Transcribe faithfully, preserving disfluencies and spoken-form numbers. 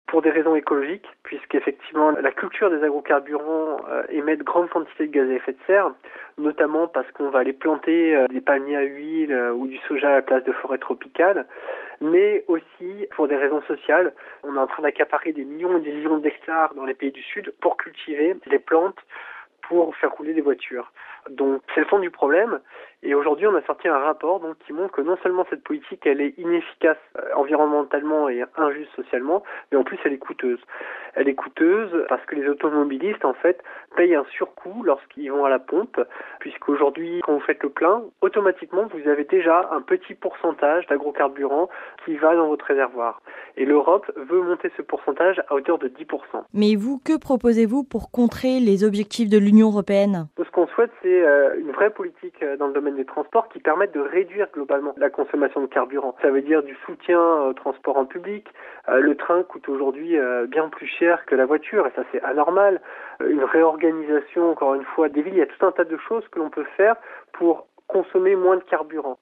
pour des raisons écologiques, puisqu'effectivement la culture des agrocarburants euh, émet de grandes quantités de gaz à effet de serre, notamment parce qu'on va aller planter euh, des palmiers à huile euh, ou du soja à la place de forêts tropicales, mais aussi pour des raisons sociales. On est en train d'accaparer des millions et des millions d'hectares dans les pays du Sud pour cultiver des plantes pour faire rouler des voitures. Donc c'est le fond du problème. Et aujourd'hui, on a sorti un rapport donc qui montre que non seulement cette politique elle est inefficace euh, environnementalement et injuste socialement, mais en plus elle est coûteuse. Elle est coûteuse parce que les automobilistes en fait payent un surcoût lorsqu'ils vont à la pompe, puisqu'aujourd'hui quand vous faites le plein, automatiquement vous avez déjà un petit pourcentage d'agrocarburant qui va dans votre réservoir. Et l'Europe veut monter ce pourcentage à hauteur de dix pour cent. Mais vous, que proposez-vous pour contrer les objectifs de l'Union européenne ? Ce qu'on souhaite, c'est une vraie politique dans le domaine des transports qui permette de réduire globalement la consommation de carburant. Ça veut dire du soutien au transport en public. Le train coûte aujourd'hui bien plus cher que la voiture et ça c'est anormal. Une réorganisation, encore une fois, des villes. Il y a tout un tas de choses que l'on peut faire pour consommer moins de carburant.